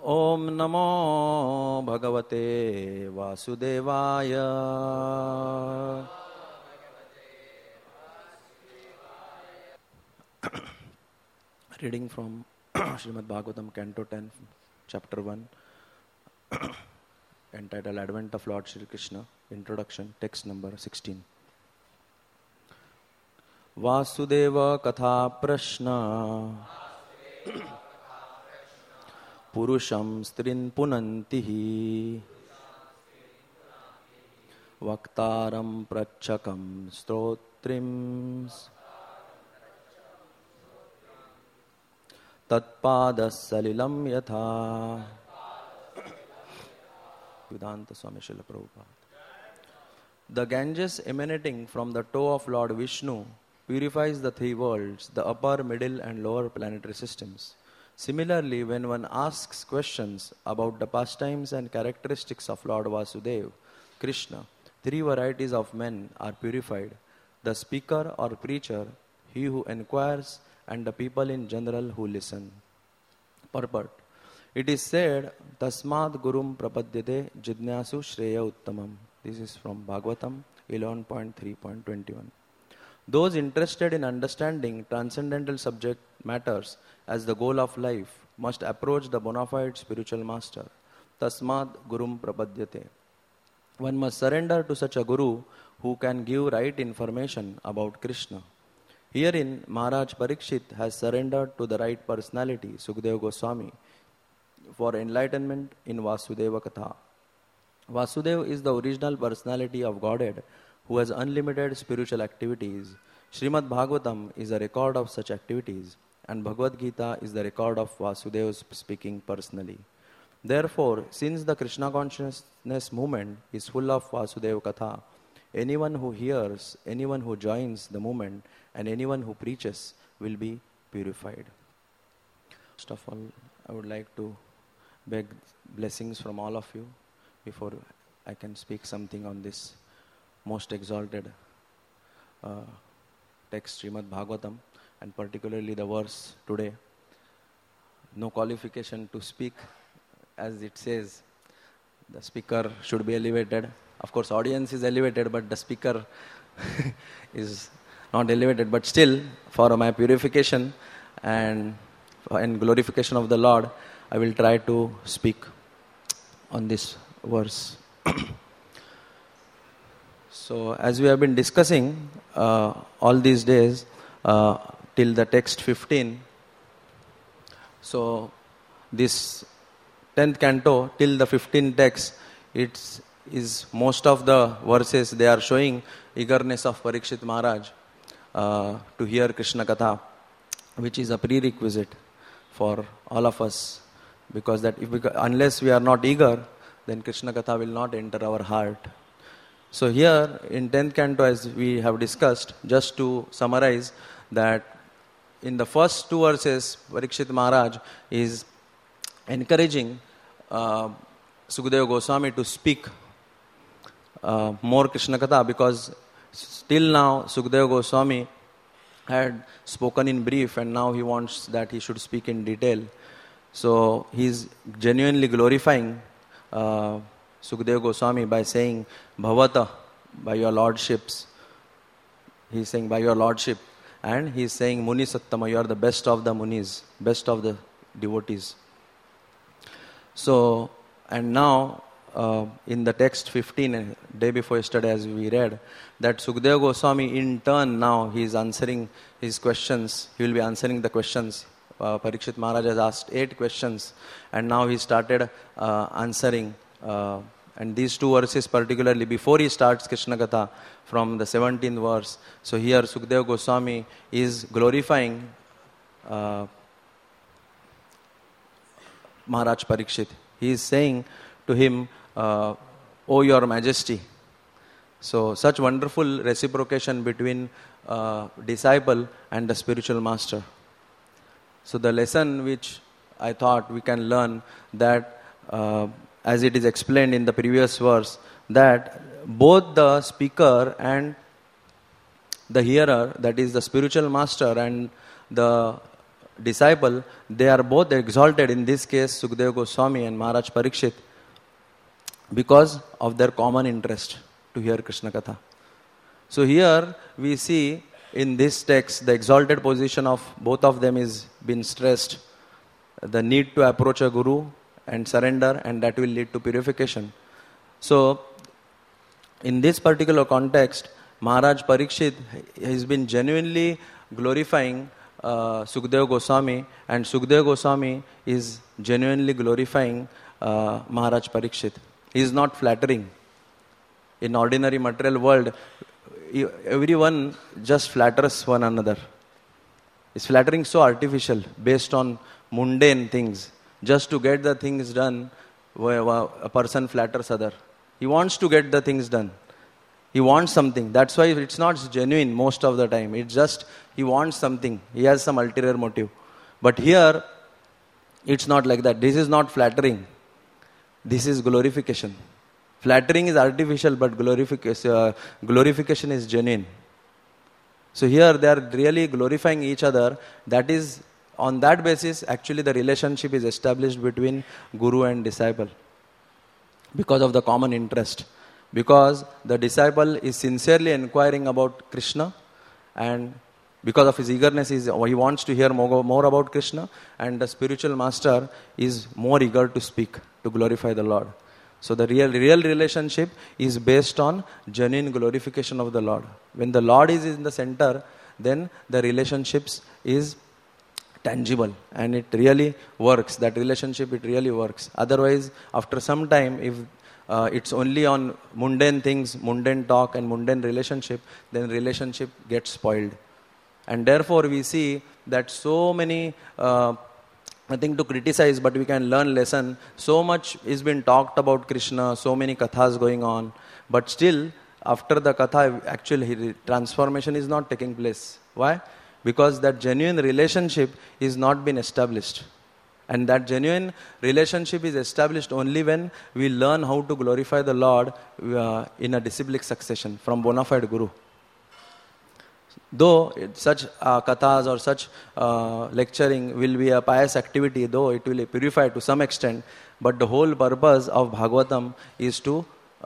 Om Namo Bhagavate Vasudevaya. Reading from Srimad Bhagavatam, Canto 10, Chapter 1, entitled Advent of Lord Shri Krishna, Introduction, text number 16. Vasudeva Katha Prashna Purusham Strin Punantihi Vaktaram Prachakam Strotrims Tatpadas Salilam Yatha. Vedanta Swami Srila Prabhupada. The Ganges emanating from the toe of Lord Vishnu purifies the three worlds, the upper, middle and lower planetary systems. Similarly, when one asks questions about the pastimes and characteristics of Lord Vasudeva, Krishna, three varieties of men are purified: the speaker or preacher, he who inquires, and the people in general who listen. Purport. It is said, Tasmad Gurum Prapadyate Jidnyasu Shreya Uttamam. This is from Bhagavatam 11.3.21. Those interested in understanding transcendental subject matters as the goal of life must approach the bona fide spiritual master. Tasmad Gurum Prapadyate. One must surrender to such a guru who can give right information about Krishna. Herein, Maharaj Parikshit has surrendered to the right personality, Sukadeva Goswami, for enlightenment in Vasudeva Katha. Vasudeva is the original personality of Godhead who has unlimited spiritual activities. Srimad Bhagavatam is a record of such activities, and Bhagavad Gita is the record of Vasudeva speaking personally. Therefore, since the Krishna consciousness movement is full of Vasudeva Katha, anyone who hears, anyone who joins the movement, and anyone who preaches will be purified. First of all, I would like to beg blessings from all of you before I can speak something on this most exalted text, Srimad Bhagavatam, and particularly the verse today. No qualification to speak, as it says, the speaker should be elevated. Of course, audience is elevated, but the speaker is not elevated. But still, for my purification and glorification of the Lord, I will try to speak on this verse. So, as we have been discussing all these days till the text 15, so this 10th canto till the 15th text, it is most of the verses they are showing eagerness of Parikshit Maharaj to hear Krishna Katha, which is a prerequisite for all of us, because that unless we are not eager, then Krishna Katha will not enter our heart. So here in 10th canto, as we have discussed, just to summarize, that in the first two verses, Parikshit Maharaj is encouraging Sukadeva Goswami to speak more Krishna Katha, because till now Sukadeva Goswami had spoken in brief, and now he wants that he should speak in detail. So he is genuinely glorifying Sukadeva Goswami by saying Bhavata, by your lordships. He is saying by your lordship, and he is saying Muni Sattama, you are the best of the Munis, best of the devotees. So, and now in the text 15, day before yesterday, as we read, that Sukadeva Goswami in turn now he is answering his questions. He will be answering the questions. Parikshit Maharaj has asked 8 questions, and now he started answering. And these two verses particularly, before he starts Krishna Katha from the 17th verse. So here Sukadeva Goswami is glorifying Maharaj Parikshit. He is saying to him, O your majesty. So such wonderful reciprocation between disciple and the spiritual master. So the lesson which I thought we can learn, that as it is explained in the previous verse, that both the speaker and the hearer, that is the spiritual master, and the disciple, they are both exalted, in this case Sukadeva Goswami and Maharaj Parikshit, because of their common interest to hear Krishna Katha. So here we see in this text the exalted position of both of them is been stressed. The need to approach a guru and surrender, and that will lead to purification. So in this particular context, Maharaj Parikshit has been genuinely glorifying Sukadeva Goswami, and Sukadeva Goswami is genuinely glorifying Maharaj Parikshit. He is not flattering. In ordinary material world, everyone just flatters one another. It's flattering so artificial, based on mundane things. Just to get the things done, a person flatters other. He wants to get the things done. He wants something. That's why it's not genuine most of the time. It's just he wants something. He has some ulterior motive. But here, it's not like that. This is not flattering. This is glorification. Flattering is artificial, but glorification is genuine. So here they are really glorifying each other. That is, on that basis, actually the relationship is established between guru and disciple, because of the common interest. Because the disciple is sincerely inquiring about Krishna, and because of his eagerness, he wants to hear more about Krishna, and the spiritual master is more eager to speak, to glorify the Lord. So the real relationship is based on genuine glorification of the Lord. When the Lord is in the center, then the relationships is tangible, and it really works. That relationship, it really works. Otherwise, after some time, if it's only on mundane things, mundane talk and mundane relationship, then relationship gets spoiled. And therefore we see that so many, nothing to criticize, but we can learn lesson. So much is been talked about Krishna, so many kathas going on, but still after the katha, actually transformation is not taking place. Why? Because that genuine relationship is not been established. And that genuine relationship is established only when we learn how to glorify the Lord in a disciplic succession from bona fide guru. Though such kathas or such lecturing will be a pious activity, though it will purify to some extent, but the whole purpose of Bhagavatam is to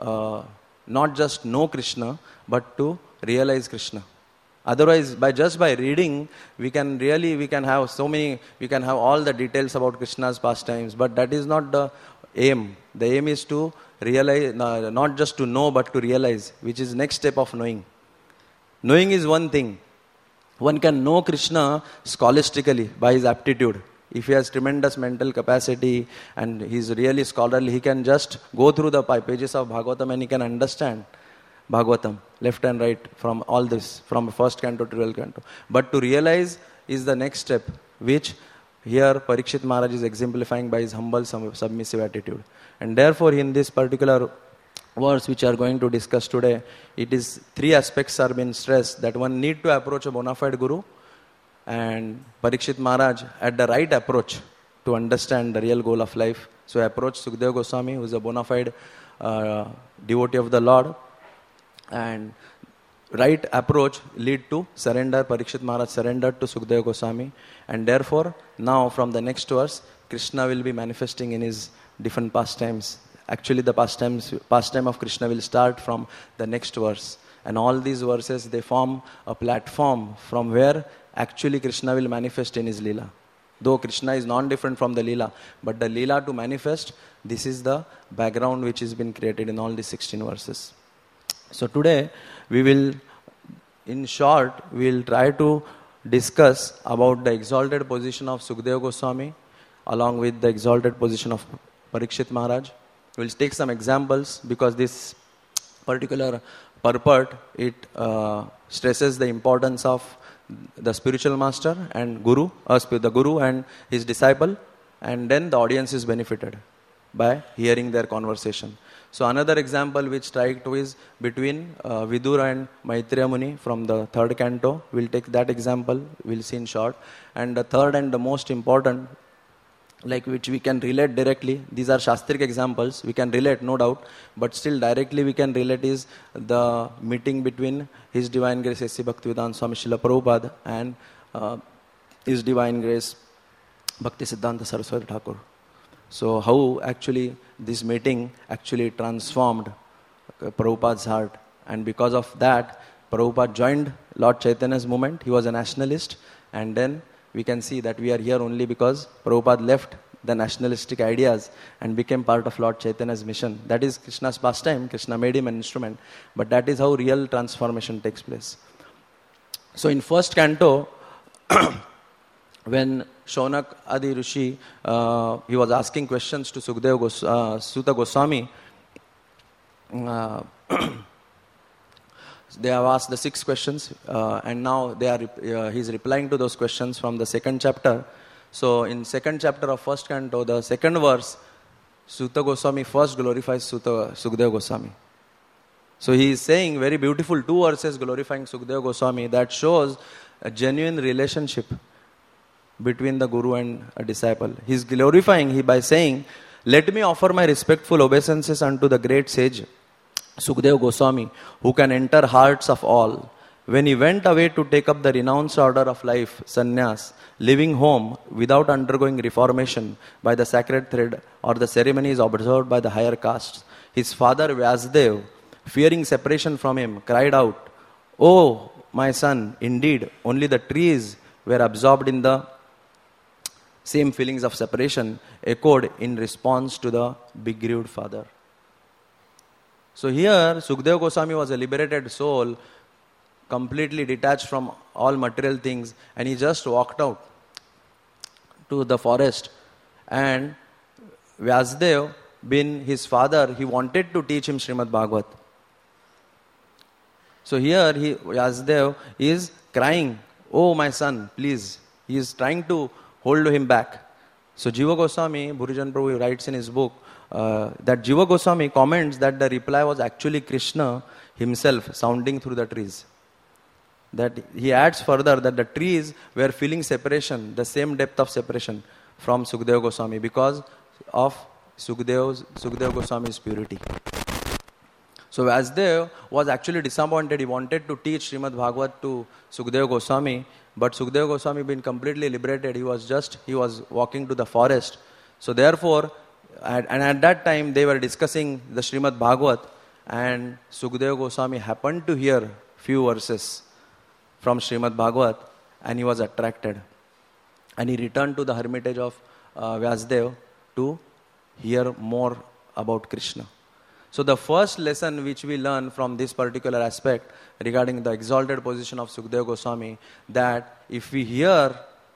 not just know Krishna, but to realize Krishna. Otherwise, by reading, we can have all the details about Krishna's pastimes, but that is not the aim. The aim is to realize, not just to know, but to realize, which is next step of knowing. Knowing is one thing. One can know Krishna scholastically by his aptitude. If he has tremendous mental capacity and he is really scholarly, he can just go through the pages of Bhagavatam and he can understand Bhagavatam, left and right, from all this, from first canto to 12th canto. But to realize is the next step, which here Parikshit Maharaj is exemplifying by his humble, submissive attitude. And therefore, in this particular verse which we are going to discuss today, it is three aspects are being stressed, that one need to approach a bona fide guru, and Parikshit Maharaj had the right approach to understand the real goal of life. So approach Sukadeva Goswami, who is a bona fide devotee of the Lord, and right approach lead to surrender. Parikshit Maharaj surrendered to Sukadeva Goswami, and therefore now from the next verse, Krishna will be manifesting in his different pastimes. Actually, the pastime of Krishna will start from the next verse, and all these verses, they form a platform from where actually Krishna will manifest in his Leela. Though Krishna is non-different from the Leela, but the Leela to manifest, this is the background which has been created in all these 16 verses. So today, we will try to discuss about the exalted position of Sukadeva Goswami along with the exalted position of Parikshit Maharaj. We will take some examples because this particular purport, it stresses the importance of the spiritual master and the guru and his disciple, and then the audience is benefited by hearing their conversation. So another example which strike to is between Vidura and Maitreya Muni from the 3rd canto. We'll take that example, we'll see in short. And the third and the most important, like which we can relate directly, these are Shastric examples, we can relate no doubt, but still directly we can relate is the meeting between His Divine Grace A.C. Bhaktivedanta Swami Srila Prabhupada and His Divine Grace, Bhakti Siddhanta Saraswati Thakur. So how actually this meeting actually transformed Prabhupada's heart, and because of that, Prabhupada joined Lord Chaitanya's movement. He was a nationalist, and then we can see that we are here only because Prabhupada left the nationalistic ideas and became part of Lord Chaitanya's mission. That is Krishna's pastime. Krishna made him an instrument, but that is how real transformation takes place. So in first canto, when Shaunak Adi Rishi, he was asking questions to Suta Goswami, they have asked the 6 questions, and now he is replying to those questions from the 2nd chapter. So in 2nd chapter of 1st canto, the 2nd verse, Suta Goswami first glorifies Sukadeva Goswami. So he is saying very beautiful 2 verses glorifying Sukadeva Goswami that shows a genuine relationship between the guru and a disciple. He is glorifying by saying, "Let me offer my respectful obeisances unto the great sage Sukadeva Goswami, who can enter hearts of all. When he went away to take up the renounced order of life, sannyas, living home without undergoing reformation by the sacred thread or the ceremonies observed by the higher castes, his father Vyasadeva, fearing separation from him, cried out, 'Oh, my son, indeed, only the trees were absorbed in the same feelings of separation,' echoed in response to the begrieved father." So here, Sukadeva Goswami was a liberated soul, completely detached from all material things, and he just walked out to the forest. And Vyasadeva, being his father, he wanted to teach him Srimad Bhagavat. So here, Vyasadeva is crying, "Oh my son, please." He is trying to hold him back. So Jiva Goswami, Bhurijan Prabhu writes in his book, that Jiva Goswami comments that the reply was actually Krishna himself sounding through the trees. That he adds further that the trees were feeling separation, the same depth of separation from Sukadeva Goswami because of Sukadeva Goswami's purity. So Vyasadeva was actually disappointed. He wanted to teach Srimad Bhagavat to Sukadeva Goswami, but Sukadeva Goswami being completely liberated, he was walking to the forest. So therefore, at that time they were discussing the Srimad Bhagavat, and Sukadeva Goswami happened to hear few verses from Srimad Bhagavat, and he was attracted. And he returned to the hermitage of Vyasadeva to hear more about Krishna. So the first lesson which we learn from this particular aspect regarding the exalted position of Sukadeva Goswami, that if we hear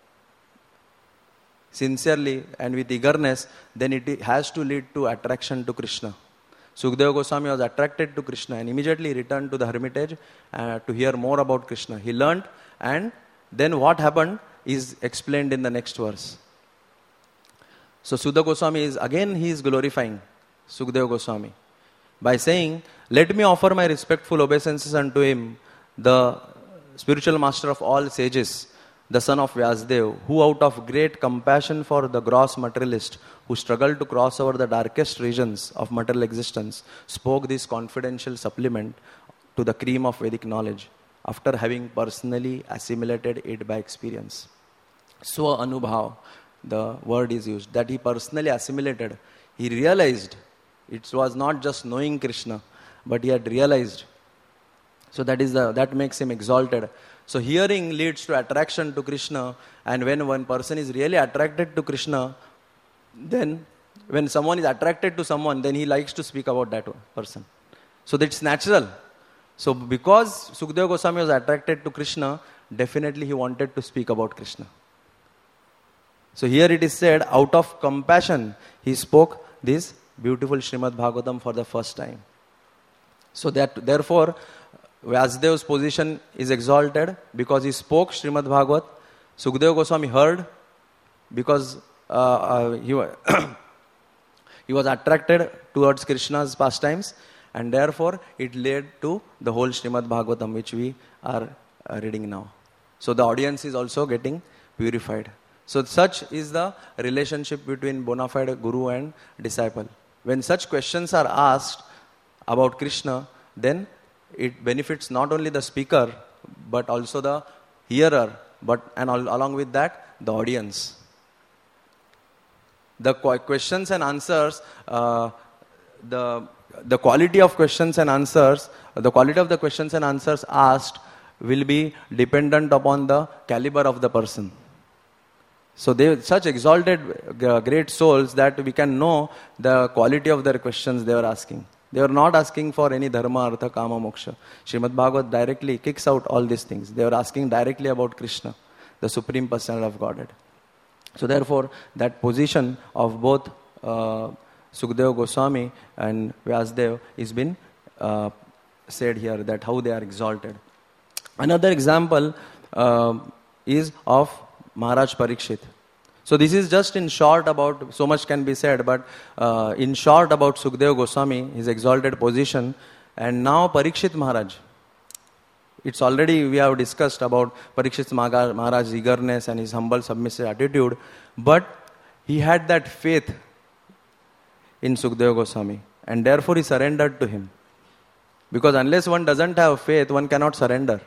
sincerely and with eagerness, then it has to lead to attraction to Krishna. Sukadeva Goswami was attracted to Krishna and immediately returned to the hermitage to hear more about Krishna. He learned, and then what happened is explained in the next verse. So Sukadeva Goswami is glorifying Sukadeva Goswami by saying, "Let me offer my respectful obeisances unto him, the spiritual master of all sages, the son of Vyasadeva, who out of great compassion for the gross materialist who struggled to cross over the darkest regions of material existence, spoke this confidential supplement to the cream of Vedic knowledge, after having personally assimilated it by experience." Swa Anubhav, the word is used, that he personally assimilated. He realized it was not just knowing Krishna, but he had realized. So that makes him exalted. So hearing leads to attraction to Krishna, and when one person is really attracted to Krishna, then when someone is attracted to someone, then he likes to speak about that person. So that's natural. So because Sukadeva Goswami was attracted to Krishna, definitely he wanted to speak about Krishna. So here it is said, out of compassion, he spoke this beautiful Srimad Bhagavatam for the first time. So therefore, Vyasadeva's position is exalted because he spoke Srimad Bhagavat. Sukadeva Goswami heard because he was attracted towards Krishna's pastimes, and therefore it led to the whole Srimad Bhagavatam which we are reading now. So the audience is also getting purified. So such is the relationship between bona fide guru and disciple. When such questions are asked about Krishna, then it benefits not only the speaker but also the hearer along with that, the audience. The questions and answers, the quality of questions and answers, the quality of the questions and answers asked will be dependent upon the caliber of the person. So they are such exalted, great souls that we can know the quality of their questions they were asking. They were not asking for any dharma, artha, kama, moksha. Srimad Bhagavat directly kicks out all these things. They were asking directly about Krishna, the Supreme Personality of Godhead. So therefore, that position of both Sukadeva Goswami and Vyasdev is been said here, that how they are exalted. Another example is of Maharaj Parikshit. So this is just in short about, so much can be said, but in short about Sukadeva Goswami, his exalted position. And now Parikshit Maharaj. It's already, we have discussed about Parikshit Maharaj's eagerness and his humble submissive attitude. But he had that faith in Sukadeva Goswami. And therefore he surrendered to him. Because unless one doesn't have faith, one cannot surrender.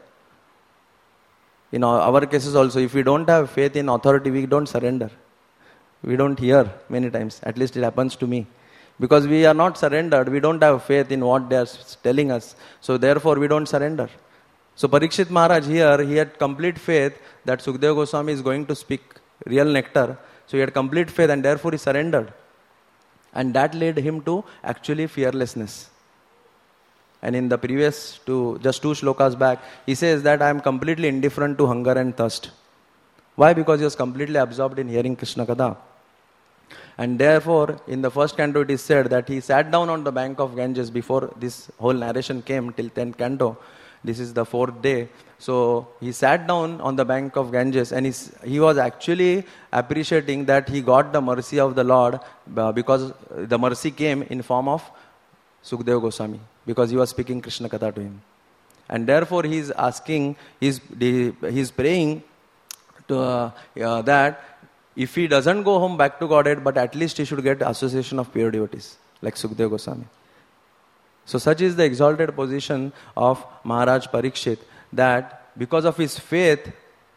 In our cases also, if we don't have faith in authority, we don't surrender. We don't hear many times. At least it happens to me. Because we are not surrendered, we don't have faith in what they are telling us. So therefore we don't surrender. So Parikshit Maharaj here, he had complete faith that Sukadeva Goswami is going to speak real nectar. So he had complete faith and therefore he surrendered. And that led him to actually fearlessness. And in the previous just two shlokas back, he says that I am completely indifferent to hunger and thirst. Why? Because he was completely absorbed in hearing Krishna Katha. And therefore, in the first canto it is said that he sat down on the bank of Ganges before this whole narration came till 10th canto. This is the 4th day. So he sat down on the bank of Ganges and he was actually appreciating that he got the mercy of the Lord because the mercy came in form of Sukadeva Goswami, because he was speaking Krishna Katha to him. And therefore he is asking, he is praying to, that if he doesn't go home back to Godhead, but at least he should get association of pure devotees, like Sukadeva Goswami. So such is the exalted position of Maharaj Parikshit, that because of his faith,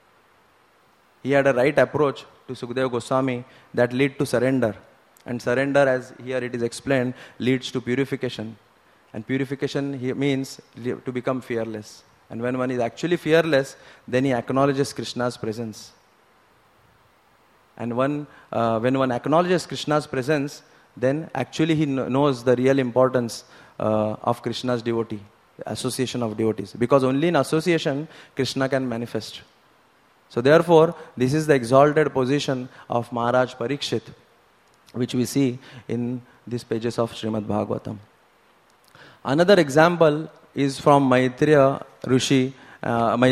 he had a right approach to Sukadeva Goswami that lead to surrender. And surrender, as here it is explained, leads to purification. And purification means to become fearless. And when one is actually fearless, then he acknowledges Krishna's presence. And when one acknowledges Krishna's presence, then actually he knows the real importance of Krishna's devotee, association of devotees. Because only in association, Krishna can manifest. So therefore, this is the exalted position of Maharaj Parikshit, which we see in these pages of Srimad Bhagavatam. Another example is from Maitreya Rishi and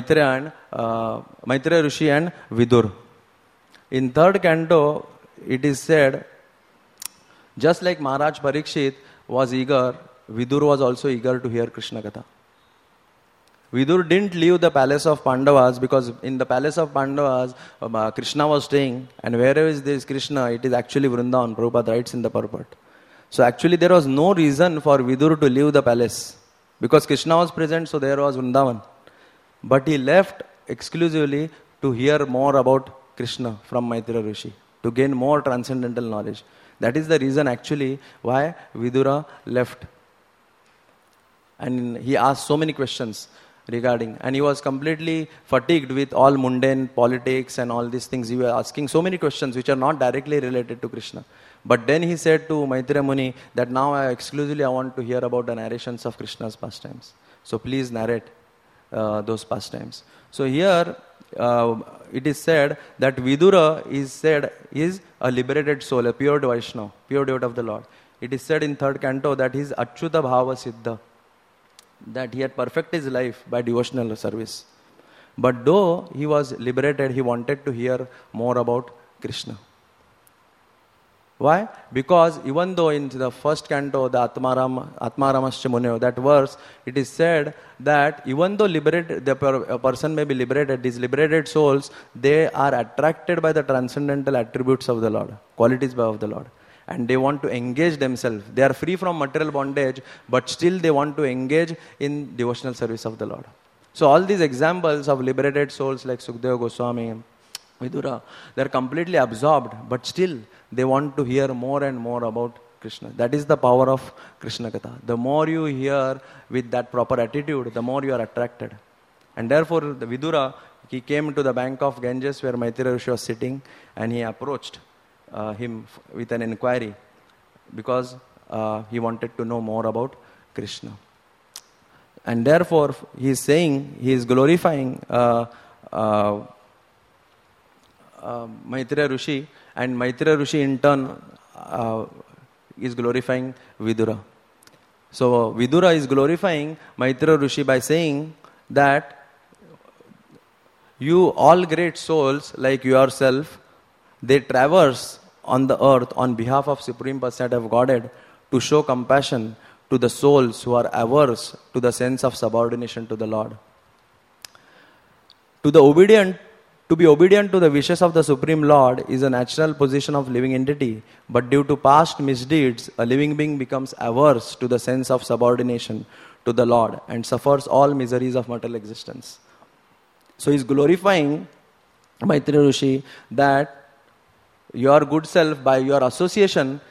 Vidur. In 3rd canto, it is said, just like Maharaj Parikshit was eager, Vidur was also eager to hear Krishna Katha. Vidur didn't leave the palace of Pandavas, because in the palace of Pandavas, Krishna was staying, and wherever is this Krishna, it is actually Vrindavan, Prabhupada writes in the purport. So actually there was no reason for Vidur to leave the palace, because Krishna was present, so there was Vrindavan. But he left exclusively to hear more about Krishna from Maitreya Rishi, to gain more transcendental knowledge. That is the reason actually why Vidura left. And he asked so many questions regarding, and he was completely fatigued with all mundane politics and all these things. He was asking so many questions which are not directly related to Krishna. But then he said to Maitreya Muni that now exclusively I want to hear about the narrations of Krishna's pastimes. So please narrate those pastimes. So here it is said that Vidura is a liberated soul, a pure Vaishnava, pure devotee of the Lord. It is said in 3rd canto that he is Achyuta Bhava Siddha, that he had perfected his life by devotional service. But though he was liberated, he wanted to hear more about Krishna. Why? Because even though in the 1st canto, the Atmaramascha Munyo, that verse, it is said that even though a person may be liberated, these liberated souls, they are attracted by the transcendental attributes of the Lord, qualities of the Lord. And they want to engage themselves. They are free from material bondage, but still they want to engage in devotional service of the Lord. So all these examples of liberated souls like Sukadeva Goswami, Vidura, they are completely absorbed, but still they want to hear more and more about Krishna. That is the power of Krishna Katha. The more you hear with that proper attitude, the more you are attracted. And therefore, the Vidura, he came to the bank of Ganges where Maitreya Rishi was sitting, and he approached him with an inquiry because he wanted to know more about Krishna. And therefore, he is saying, he is glorifying Maitreya Rishi, and Maitreya Rishi in turn is glorifying Vidura. So Vidura is glorifying Maitreya Rishi by saying that you all great souls like yourself, they traverse on the earth on behalf of Supreme Personality of Godhead to show compassion to the souls who are averse to the sense of subordination to the Lord. To be obedient to the wishes of the Supreme Lord is a natural position of living entity, but due to past misdeeds, a living being becomes averse to the sense of subordination to the Lord and suffers all miseries of mortal existence. So he is glorifying Maitreya Rishi that your good self, by your association,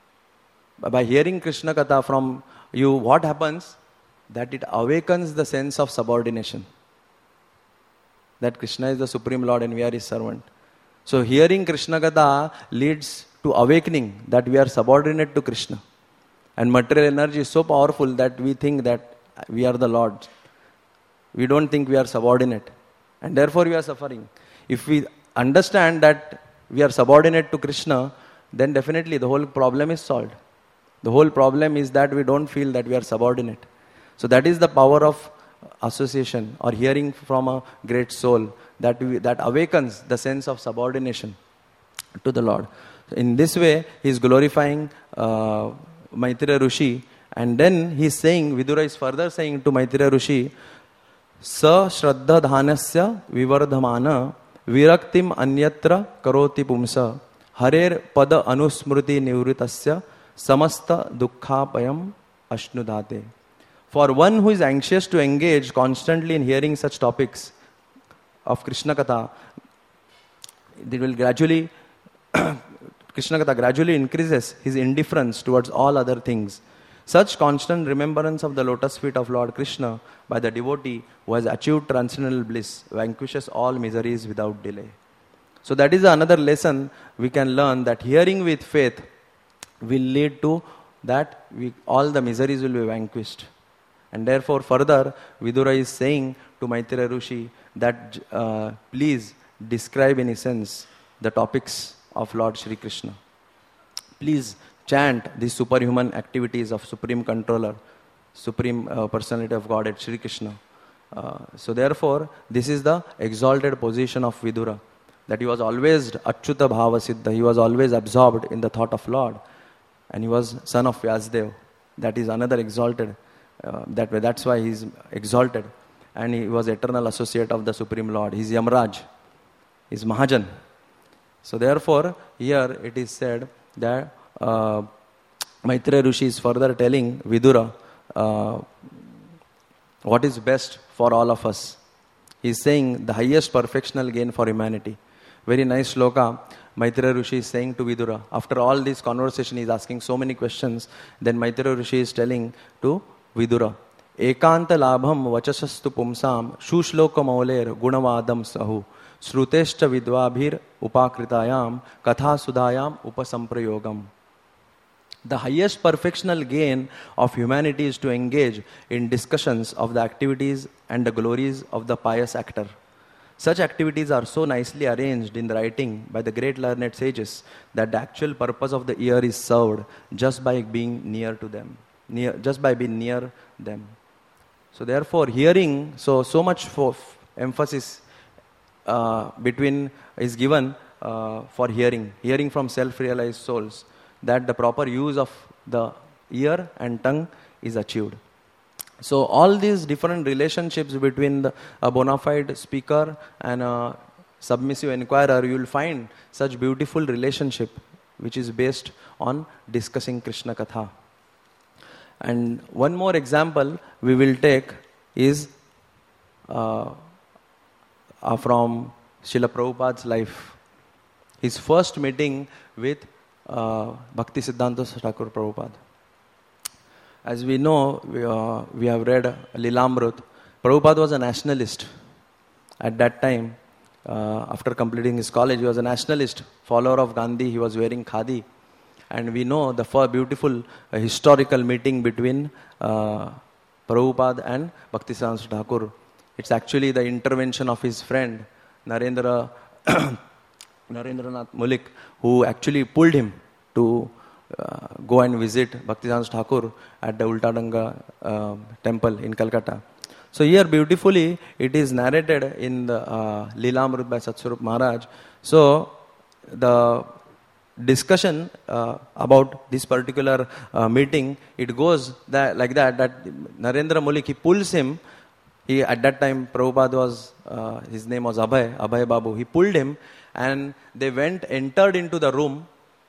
by hearing Krishna Katha from you, what happens? That it awakens the sense of subordination. That Krishna is the Supreme Lord and we are His servant. So hearing Krishna Katha leads to awakening that we are subordinate to Krishna. And material energy is so powerful that we think that we are the Lord. We don't think we are subordinate. And therefore we are suffering. If we understand that we are subordinate to Krishna, then definitely the whole problem is solved. The whole problem is that we don't feel that we are subordinate. So that is the power of association or hearing from a great soul that awakens the sense of subordination to the Lord. In this way, he is glorifying Maitreya Rishi, and then he is saying, Vidura is further saying to Maitreya Rishi, Sa Shraddha Dhanasya Vivardhamana Viraktim Anyatra Karoti Pumsa Harer Pada Anusmruti Nivritasya Samasta Dukkhapayam Ashnudate. For one who is anxious to engage constantly in hearing such topics of Krishna Katha, it will gradually, Krishna Katha gradually increases his indifference towards all other things. Such constant remembrance of the lotus feet of Lord Krishna by the devotee who has achieved transcendental bliss vanquishes all miseries without delay. So that is another lesson we can learn, that hearing with faith will lead to that all the miseries will be vanquished. And therefore further Vidura is saying to Maitreya Rishi that please describe in essence the topics of Lord Shri Krishna. Please chant these superhuman activities of Supreme Controller, Supreme Personality of Godhead, Shri Krishna. So therefore this is the exalted position of Vidura, that he was always Achyuta Bhava Siddha, he was always absorbed in the thought of Lord, and he was son of Vyasdev. That is another exalted. That way, that's why he is exalted, and he was eternal associate of the Supreme Lord. He is Yamraj, he is Mahajan. So therefore, here it is said that Maitreya Rishi is further telling Vidura what is best for all of us. He is saying the highest perfectional gain for humanity. Very nice shloka. Maitreya Rishi is saying to Vidura, after all this conversation, he is asking so many questions. Then Maitreya Rishi is telling to Vidura, Ekanta labham vachasastu pumsam shushloka mauler gunavadam sahu sruteshcha vidvabhir upakritayam katha sudayam upasamprayogam. The highest perfectional gain of humanity is to engage in discussions of the activities and the glories of the pious actor. Such activities are so nicely arranged in the writing by the great learned sages that the actual purpose of the ear is served just by being near to them. Just by being near them. So therefore hearing, so much emphasis is given for hearing from self-realized souls, that the proper use of the ear and tongue is achieved. So all these different relationships between a bona fide speaker and a submissive inquirer, you will find such beautiful relationship which is based on discussing Krishna Katha. And one more example we will take is from Srila Prabhupada's life. His first meeting with Bhakti Siddhanta Thakur Prabhupada. As we know, we have read Lilamrut. Prabhupada was a nationalist. At that time, after completing his college, he was a nationalist, follower of Gandhi. He was wearing khadi. And we know the beautiful historical meeting between Prabhupada and Bhaktisiddhanta Thakur. It's actually the intervention of his friend, Narendranath Mulik, who actually pulled him to go and visit Bhaktisiddhanta Thakur at the Ultadanga temple in Calcutta. So here beautifully it is narrated in the Lilamrut by Satswarup Maharaj. So the discussion about this particular meeting, it goes like that Narendra Mulik, he pulls him. At that time Prabhupada was, his name was Abhay Babu. He pulled him and they entered into the room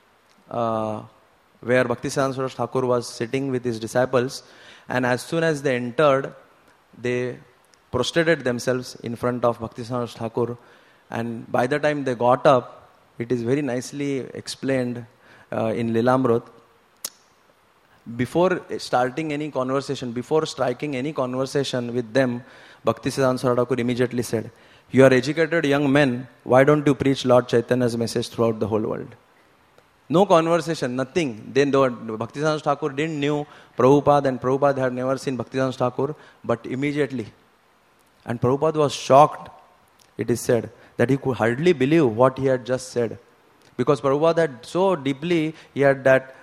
where Bhaktisiddhanta Thakur was sitting with his disciples. And as soon as they entered, they prostrated themselves in front of Bhaktisiddhanta Thakur. And by the time they got up, it is very nicely explained in Lilamrut. Before starting any conversation, before striking any conversation with them, Bhaktisiddhanta Thakur immediately said, "You are educated young men, why don't you preach Lord Chaitanya's message throughout the whole world?" No conversation, nothing. Then Bhaktisiddhanta Thakur didn't knew Prabhupada, and Prabhupada had never seen Bhaktisiddhanta Thakur, but immediately. And Prabhupada was shocked, it is said, that he could hardly believe what he had just said. Because Prabhupada had so deeply, he had that,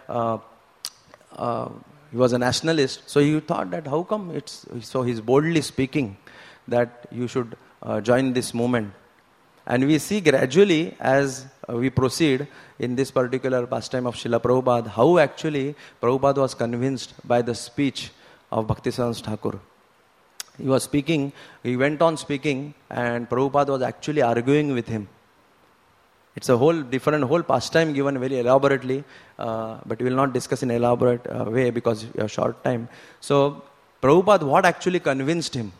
he was a nationalist, so he thought that how come so he's boldly speaking that you should join this movement. And we see gradually as we proceed in this particular pastime of Srila Prabhupada, how actually Prabhupada was convinced by the speech of Bhaktisiddhanta Thakur. He was speaking, he went on speaking, and Prabhupada was actually arguing with him. It's a whole pastime given very elaborately, but we will not discuss in elaborate way because we have short time. So, Prabhupada, what actually convinced him?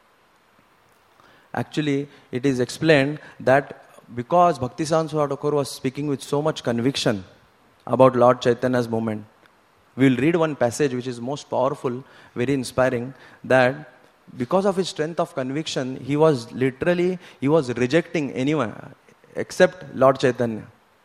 Actually, it is explained that because Bhaktisiddhanta Thakur was speaking with so much conviction about Lord Chaitanya's movement, we will read one passage which is most powerful, very inspiring, that because of his strength of conviction, he was rejecting anyone except Lord Chaitanya.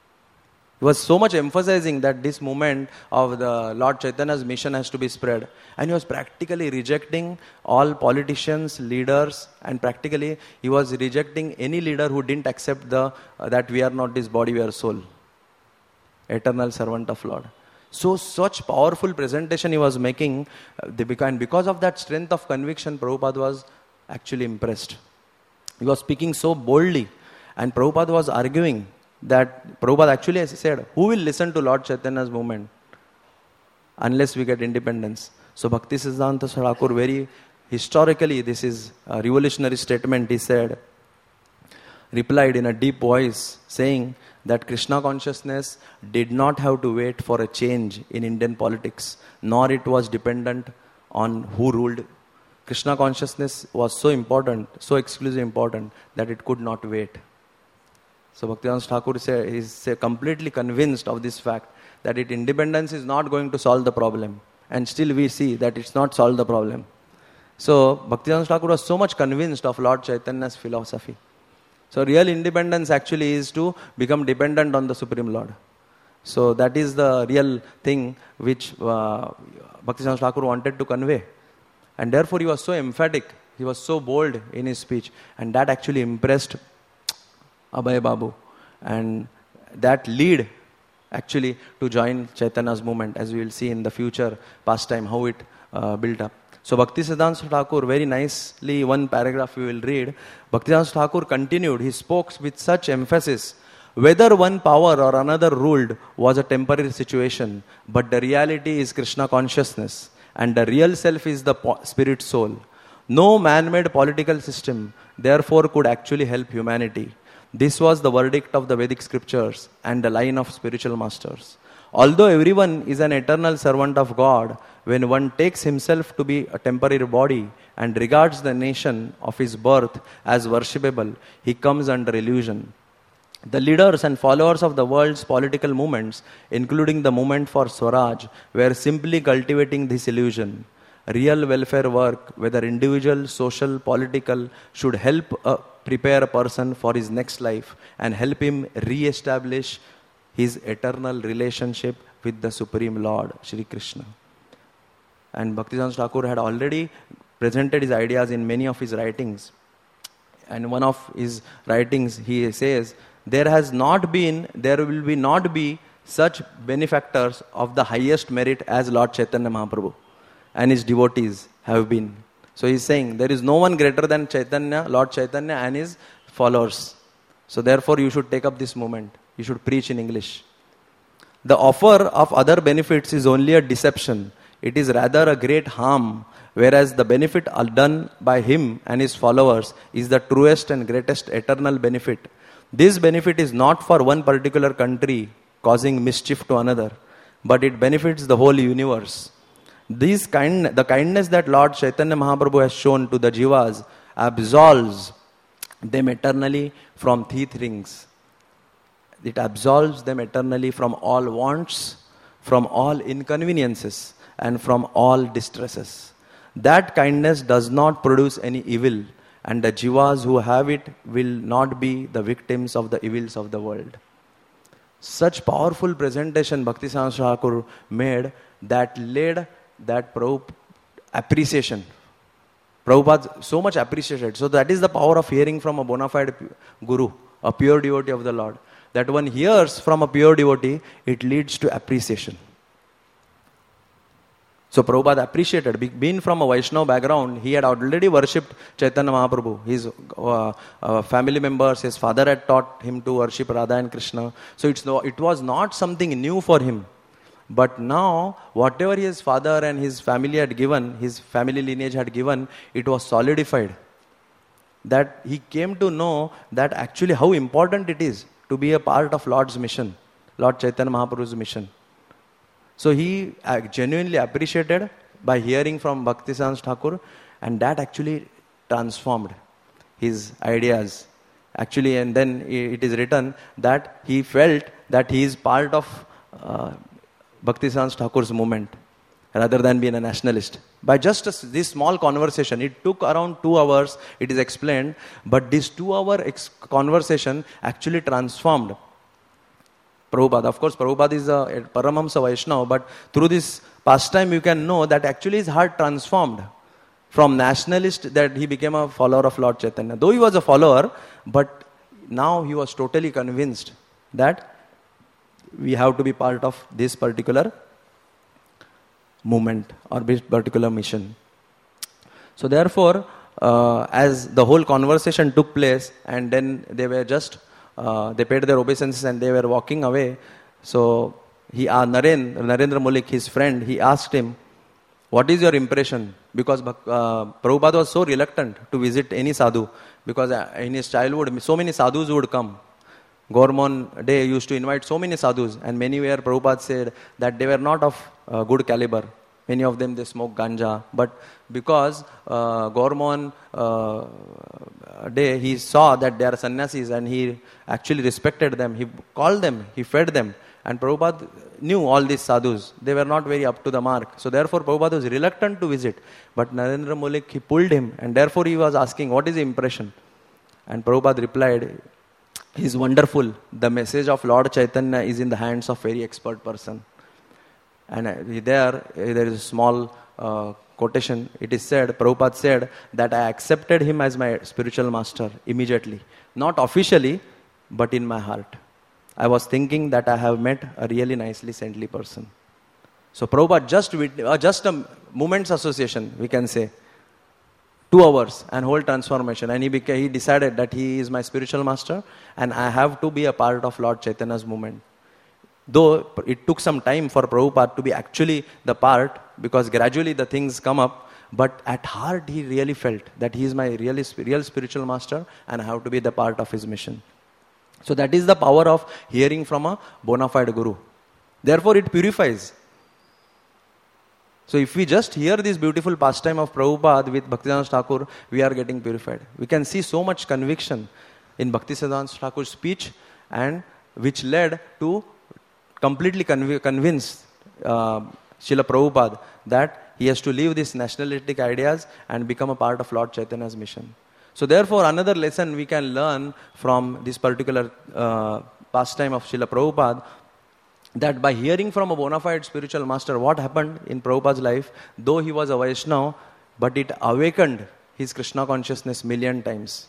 He was so much emphasizing that this movement of the Lord Chaitanya's mission has to be spread. And he was practically rejecting all politicians, leaders, and practically he was rejecting any leader who didn't accept that we are not this body, we are soul. Eternal servant of Lord. So such powerful presentation he was making, and because of that strength of conviction, Prabhupada was actually impressed. He was speaking so boldly, and Prabhupada was arguing that Prabhupada actually said, who will listen to Lord Chaitanya's movement unless we get independence? So Bhaktisiddhanta Thakur, very historically, this is a revolutionary statement, he said, replied in a deep voice saying that Krishna consciousness did not have to wait for a change in Indian politics, nor it was dependent on who ruled. Krishna consciousness was so important, so exclusively important, that it could not wait. So Bhaktisiddhanta Thakur is completely convinced of this fact that independence is not going to solve the problem. And still we see that it's not solved the problem. So Bhaktisiddhanta Thakur was so much convinced of Lord Chaitanya's philosophy. So real independence actually is to become dependent on the Supreme Lord. So that is the real thing which Bhaktisiddhanta Thakur wanted to convey. And therefore he was so emphatic, he was so bold in his speech. And that actually impressed Abhay Babu. And that lead actually to join Chaitanya's movement, as we will see in the future pastime, how it built up. So Bhaktisiddhanta Thakur, very nicely, one paragraph we will read. Bhaktisiddhanta Thakur continued, he spoke with such emphasis, whether one power or another ruled was a temporary situation, but the reality is Krishna consciousness, and the real self is the spirit soul. No man-made political system therefore could actually help humanity. This was the verdict of the Vedic scriptures and the line of spiritual masters. Although everyone is an eternal servant of God, when one takes himself to be a temporary body and regards the nation of his birth as worshipable, he comes under illusion. The leaders and followers of the world's political movements, including the movement for Swaraj, were simply cultivating this illusion. Real welfare work, whether individual, social, political, should help prepare a person for his next life and help him re-establish his eternal relationship with the Supreme Lord, Shri Krishna. And Bhaktivedanta Thakur had already presented his ideas in many of his writings. And one of his writings, he says, there will not be such benefactors of the highest merit as Lord Chaitanya Mahaprabhu and his devotees have been. So he is saying, there is no one greater than Chaitanya, Lord Chaitanya and his followers. So therefore you should take up this movement. You should preach in English. The offer of other benefits is only a deception. It is rather a great harm, whereas the benefit done by him and his followers is the truest and greatest eternal benefit. This benefit is not for one particular country causing mischief to another, but it benefits the whole universe. The kindness that Lord Chaitanya Mahaprabhu has shown to the jivas absolves them eternally from teeth rings. It absolves them eternally from all wants, from all inconveniences, and from all distresses. That kindness does not produce any evil, and the jivas who have it will not be the victims of the evils of the world. Such powerful presentation Bhaktivedanta Thakur made that led that appreciation. Prabhupada so much appreciated. So that is the power of hearing from a bona fide guru, a pure devotee of the Lord. That one hears from a pure devotee, it leads to appreciation. So Prabhupada appreciated, being from a Vaishnava background, he had already worshipped Chaitanya Mahaprabhu. His family members, his father had taught him to worship Radha and Krishna. So it was not something new for him. But now, whatever his father and his family had given, his family lineage had given, it was solidified. That he came to know that actually how important it is to be a part of Lord's mission, Lord Chaitanya Mahaprabhu's mission. So he genuinely appreciated by hearing from Bhaktivedanta Thakur, and that actually transformed his ideas. Actually, and then it is written that he felt that he is part of Bhaktivedanta Thakur's movement rather than being a nationalist. By just this small conversation, it took around 2 hours, it is explained, but this 2-hour conversation actually transformed Prabhupada. Of course, Prabhupada is a Paramahamsa Vaishnava, but through this pastime you can know that actually his heart transformed from nationalist, that he became a follower of Lord Chaitanya. Though he was a follower, but now he was totally convinced that we have to be part of this particular movement or this particular mission. So therefore, as the whole conversation took place, and then they were just they paid their obeisances and they were walking away. So Narendra Mullik, his friend, he asked him, what is your impression? Because Prabhupada was so reluctant to visit any sadhu, because in his childhood so many sadhus would come. Gormon Day used to invite so many sadhus, and many where Prabhupada said that they were not of good caliber. Many of them, they smoke ganja. But because Gormon Day, he saw that they are sannyasis and he actually respected them. He called them, he fed them. And Prabhupada knew all these sadhus. They were not very up to the mark. So therefore Prabhupada was reluctant to visit. But Narendra Mullik, he pulled him, and therefore he was asking, what is the impression? And Prabhupada replied, he is wonderful. The message of Lord Chaitanya is in the hands of very expert person. And there is a small quotation. It is said, Prabhupada said, that I accepted him as my spiritual master immediately. Not officially, but in my heart. I was thinking that I have met a really nicely saintly person. So Prabhupada just a moment's association, we can say. 2 hours and whole transformation. And he decided that he is my spiritual master and I have to be a part of Lord Chaitanya's movement. Though it took some time for Prabhupada to be actually the part, because gradually the things come up, but at heart he really felt that he is my real spiritual master and I have to be the part of his mission. So that is the power of hearing from a bona fide guru. Therefore it purifies. So if we just hear this beautiful pastime of Prabhupada with Bhaktivedanta Thakur, we are getting purified. We can see so much conviction in Bhaktivedanta Thakur's speech, and which led to completely convince Srila Prabhupada that he has to leave these nationalistic ideas and become a part of Lord Chaitanya's mission. So therefore, another lesson we can learn from this particular pastime of Srila Prabhupada, that by hearing from a bona fide spiritual master, what happened in Prabhupada's life, though he was a Vaishnava, but it awakened his Krishna consciousness million times.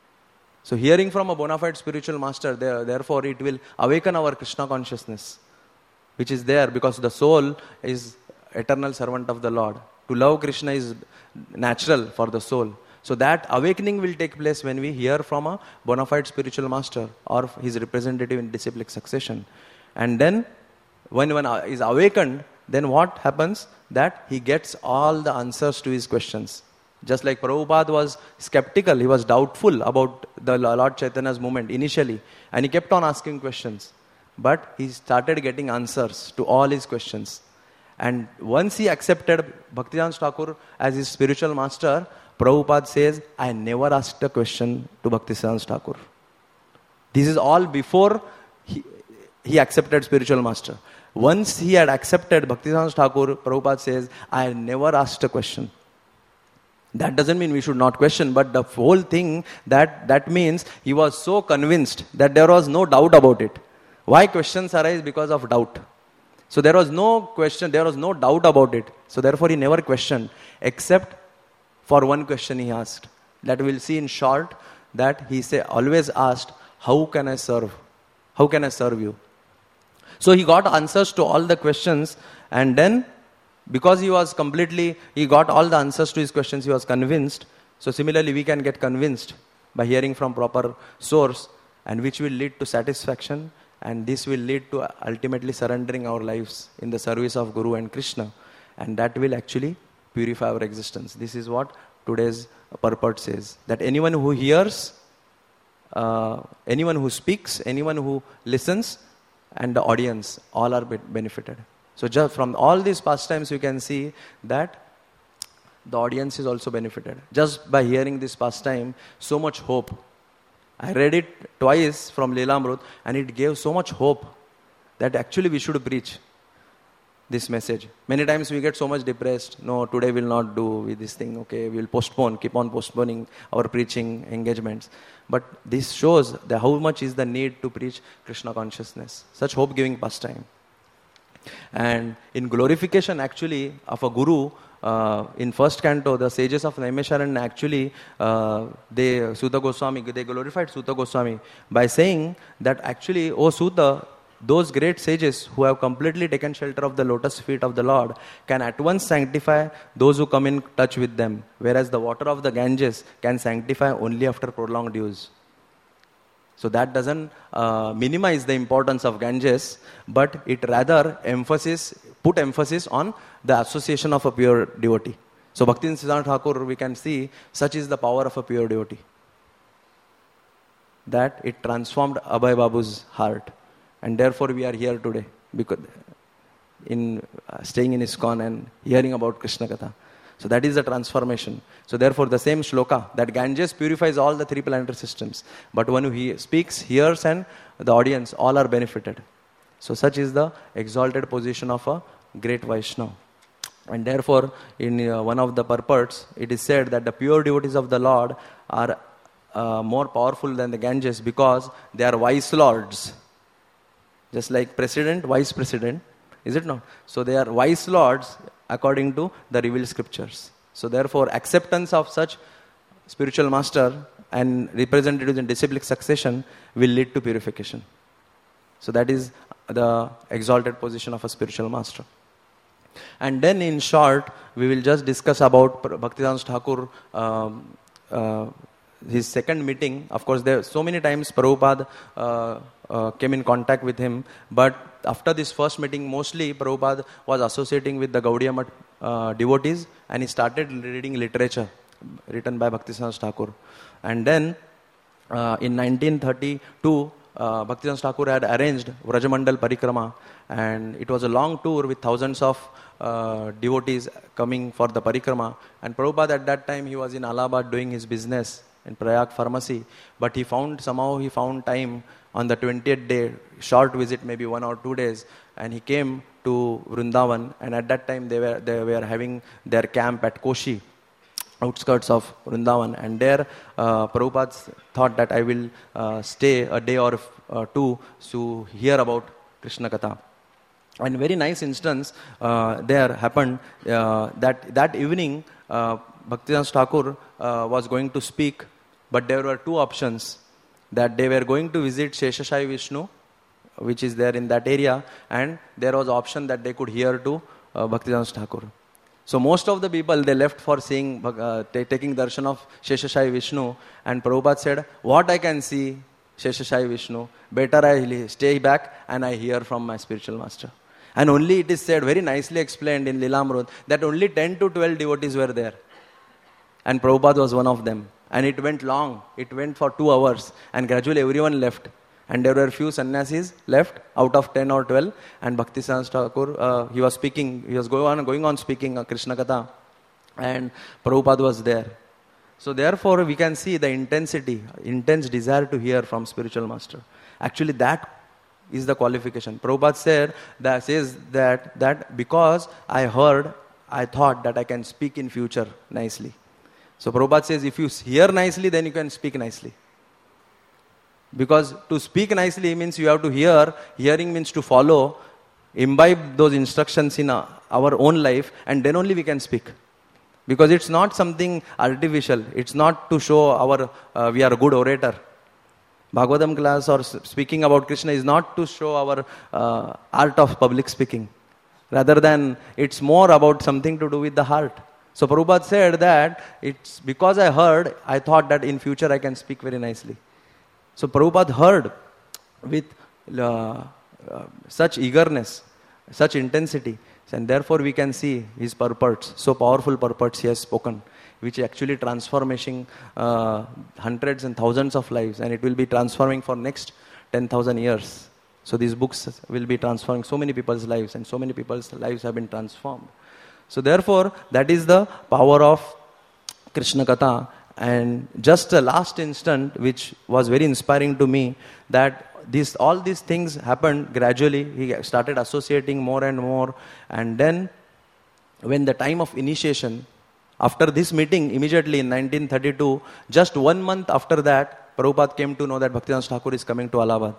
So hearing from a bona fide spiritual master, therefore it will awaken our Krishna consciousness, which is there because the soul is eternal servant of the Lord. To love Krishna is natural for the soul. So that awakening will take place when we hear from a bona fide spiritual master or his representative in disciplic succession. And then when one is awakened, then what happens? That he gets all the answers to his questions. Just like Prabhupada was skeptical, he was doubtful about the Lord Chaitanya's movement initially, and he kept on asking questions. But he started getting answers to all his questions. And once he accepted Bhaktivedanta Thakur as his spiritual master, Prabhupada says, I never asked a question to Bhaktivedanta Thakur. This is all before he accepted spiritual master. Once he had accepted Bhaktivedanta Thakur, Prabhupada says, I never asked a question. That doesn't mean we should not question, but the whole thing, that means he was so convinced that there was no doubt about it. Why questions arise? Because of doubt. So there was no question, there was no doubt about it. So therefore he never questioned, except for one question he asked. That we'll see in short, that he always asked, how can I serve? How can I serve you? So he got answers to all the questions, and then because he got all the answers to his questions, he was convinced. So similarly we can get convinced by hearing from proper source, and which will lead to satisfaction, and this will lead to ultimately surrendering our lives in the service of Guru and Krishna, and that will actually purify our existence. This is what today's purport says, that anyone who hears, anyone who speaks, anyone who listens, and the audience, all are benefited. So just from all these pastimes, you can see that the audience is also benefited. Just by hearing this pastime, so much hope. I read it twice from Leelamrut, and it gave so much hope that actually we should preach this message. Many times we get so much depressed. No, today we'll not do with this thing. Okay, we'll keep on postponing our preaching engagements. But this shows that how much is the need to preach Krishna consciousness. Such hope-giving pastime. And in glorification actually of a guru, in first canto, the sages of Naimisharanya actually, Suta Goswami, they glorified Suta Goswami by saying that actually, O Suta, those great sages who have completely taken shelter of the lotus feet of the Lord can at once sanctify those who come in touch with them, whereas the water of the Ganges can sanctify only after prolonged use. So that doesn't minimize the importance of Ganges, but it rather put emphasis on the association of a pure devotee. So Bhaktivedanta Thakur, we can see, such is the power of a pure devotee, that it transformed Abhay Babu's heart. And therefore we are here today, because in staying in ISKCON and hearing about Krishna Katha. So that is the transformation. So therefore the same shloka, that Ganges purifies all the three planetary systems. But one who speaks, hears, and the audience, all are benefited. So such is the exalted position of a great Vaishnava. And therefore in one of the purports, it is said that the pure devotees of the Lord are more powerful than the Ganges because they are vice lords. Just like president, vice president, is it not? So they are vice lords according to the revealed scriptures. So therefore acceptance of such spiritual master and representatives in disciplic succession will lead to purification. So that is the exalted position of a spiritual master. And then in short, we will just discuss about Bhaktivedanta Thakur, his second meeting. Of course, there so many times Prabhupada came in contact with him, but after this first meeting, mostly Prabhupada was associating with the Gaudiya Math devotees, and he started reading literature written by Bhaktivedanta Thakur. And then in 1932, Bhaktivedanta Thakur had arranged Vrajamandal Parikrama, and it was a long tour with thousands of devotees coming for the Parikrama. And Prabhupada at that time, he was in Allahabad doing his business in Prayag pharmacy, but somehow he found time on the 20th day, short visit, maybe 1 or 2 days, and he came to Vrindavan, and at that time they were having their camp at Koshi, outskirts of Vrindavan, and there Prabhupada thought that I will stay a day or two to hear about Krishna Katha. And very nice instance there happened that evening Bhaktivedanta Thakur was going to speak, but there were two options, that they were going to visit Sheshashai Vishnu, which is there in that area, and there was option that they could hear to Bhaktivedanta Thakur. So most of the people, they left for seeing, taking darshan of Sheshashai Vishnu, and Prabhupada said, what I can see Sheshashai Vishnu, better I stay back and I hear from my spiritual master. And only it is said, very nicely explained in Lilamrut, that only 10 to 12 devotees were there. And Prabhupada was one of them. And it went long. It went for 2 hours. And gradually everyone left. And there were few sannyasis left out of 10 or 12. And Bhaktivedanta Thakur, he was speaking, he was going on speaking Krishna Katha. And Prabhupada was there. So therefore we can see the intense desire to hear from spiritual master. Actually that is the qualification. Prabhupada says that because I heard, I thought that I can speak in future nicely. So Prabhupada says, if you hear nicely, then you can speak nicely. Because to speak nicely means you have to hear. Hearing means to follow, imbibe those instructions in our own life, and then only we can speak. Because it's not something artificial. It's not to show we are a good orator. Bhagavatam class or speaking about Krishna is not to show our art of public speaking. Rather than, it's more about something to do with the heart. So Prabhupada said that it's because I heard, I thought that in future I can speak very nicely. So Prabhupada heard with such eagerness, such intensity, and therefore we can see his purports, so powerful purports he has spoken, which actually transforming hundreds and thousands of lives, and it will be transforming for next 10,000 years. So these books will be transforming so many people's lives, and so many people's lives have been transformed. So therefore, that is the power of Krishna Katha. And just a last instant, which was very inspiring to me, that all these things happened gradually. He started associating more and more. And then, when the time of initiation, after this meeting, immediately in 1932, just 1 month after that, Prabhupada came to know that Bhaktivedanta Thakur is coming to Allahabad.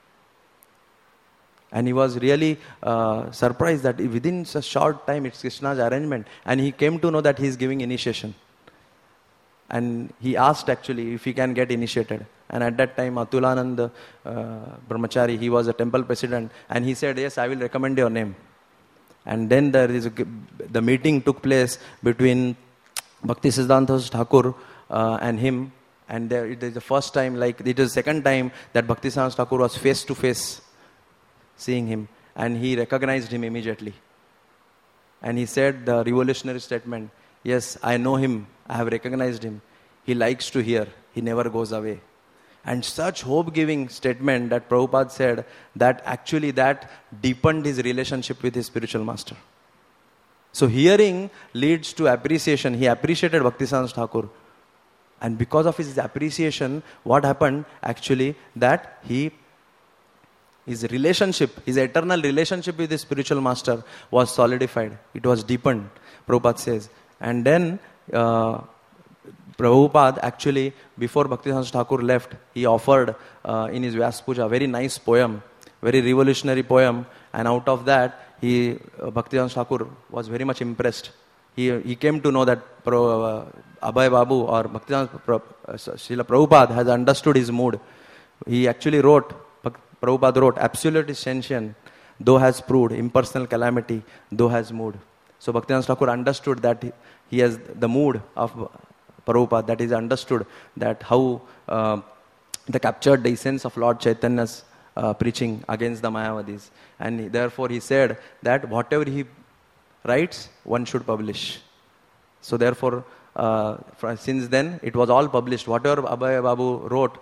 And he was really surprised that within a short time, it's Krishna's arrangement. And he came to know that he is giving initiation. And he asked actually if he can get initiated. And at that time, Atulanand Brahmachari, he was a temple president. And he said, yes, I will recommend your name. And then the meeting took place between Bhaktisiddhanta Thakur and him. And it is the first time, it is the second time that Bhaktisiddhanta Thakur was face to face seeing him, and he recognized him immediately. And he said the revolutionary statement, yes, I know him, I have recognized him. He likes to hear, he never goes away. And such hope-giving statement that Prabhupada said, that actually that deepened his relationship with his spiritual master. So hearing leads to appreciation. He appreciated Bhaktisiddhanta Thakur. And because of his appreciation, what happened actually, that his relationship, his eternal relationship with his spiritual master was solidified. It was deepened, Prabhupada says. And then Prabhupada actually, before Bhaktisiddhanta Thakur left, he offered in his Vyas Puja a very nice poem, very revolutionary poem. And out of that, Bhaktisiddhanta Thakur was very much impressed. He came to know that Abhay Babu or Srila Prabhupada has understood his mood. He actually Prabhupada wrote, absolute is sentient, though has proved, impersonal calamity, though has mood. So Bhaktisiddhanta Thakur understood that he has the mood of Prabhupada, that is understood that how they captured the essence of Lord Chaitanya's preaching against the Mayavadis. And therefore he said that whatever he writes, one should publish. So therefore, since then, it was all published. Whatever Abhay Babu wrote,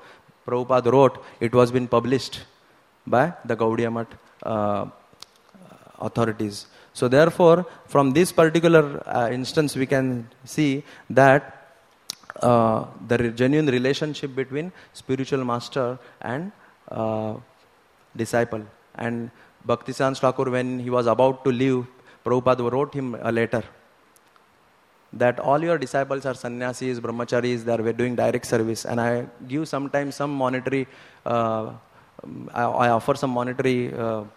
Prabhupada wrote, it was been published by the Gaudiya Math authorities. So therefore, from this particular instance, we can see that the genuine relationship between spiritual master and disciple. And Bhaktisiddhanta Thakur, when he was about to leave, Prabhupada wrote him a letter that all your disciples are sannyasis, brahmacharis, they are doing direct service, and I give sometimes some monetary, I offer some monetary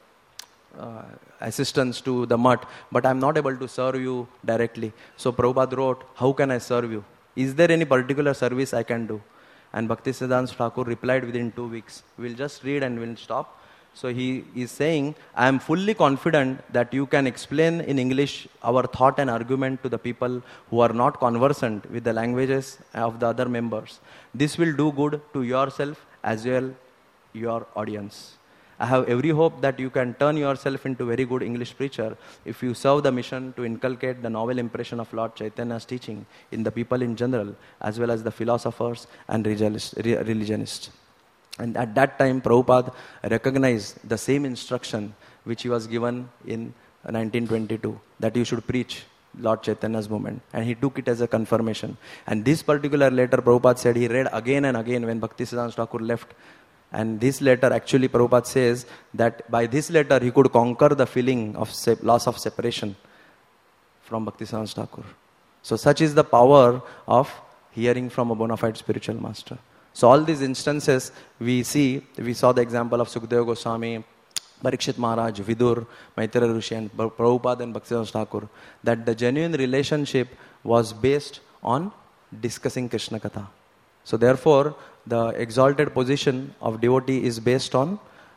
assistance to the mutt, but I am not able to serve you directly. So Prabhupada wrote, how can I serve you? Is there any particular service I can do? And Bhaktisiddhanta Thakur replied within 2 weeks. We'll just read and we'll stop. So he is saying, I am fully confident that you can explain in English our thought and argument to the people who are not conversant with the languages of the other members. This will do good to yourself as well your audience. I have every hope that you can turn yourself into a very good English preacher if you serve the mission to inculcate the novel impression of Lord Chaitanya's teaching in the people in general, as well as the philosophers and religionists. And at that time, Prabhupada recognized the same instruction which he was given in 1922, that you should preach Lord Chaitanya's movement. And he took it as a confirmation. And this particular letter, Prabhupada said, he read again and again when Bhaktisiddhanta Thakur left. And this letter, actually, Prabhupada says that by this letter, he could conquer the feeling of loss of separation from Bhaktisiddhanta Thakur. So such is the power of hearing from a bona fide spiritual master. So all these instances we saw the example of Sukadeva Goswami, Parikshit Maharaj, Vidur, Maitreya Rishi and Prabhupada and Bhaktisiddhanta Thakur, that the genuine relationship was based on discussing Krishna Katha. So therefore, the exalted position of devotee is based on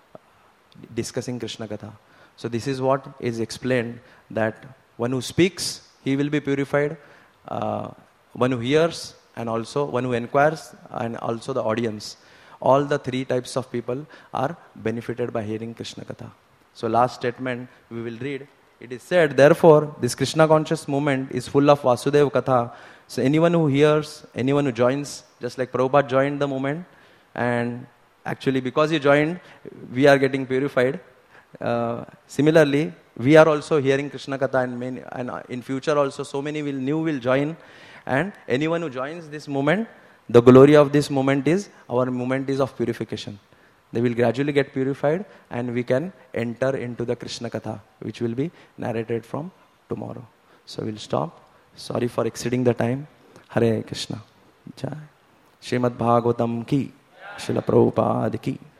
discussing Krishna Katha. So this is what is explained, that one who speaks, he will be purified, one who hears, and also one who inquires, and also the audience. All the three types of people are benefited by hearing Krishna Katha. So last statement we will read. It is said, therefore, this Krishna conscious movement is full of Vasudeva Katha. So anyone who hears, anyone who joins, just like Prabhupada joined the movement, and actually because he joined, we are getting purified. Similarly, we are also hearing Krishna Katha, and in future also so many will join. And anyone who joins this movement, the glory of this movement is, our movement is of purification. They will gradually get purified and we can enter into the Krishna Katha, which will be narrated from tomorrow. So we'll stop. Sorry for exceeding the time. Hare Krishna. Jai. Srimad Bhagavatam ki. Srila Prabhupada ki.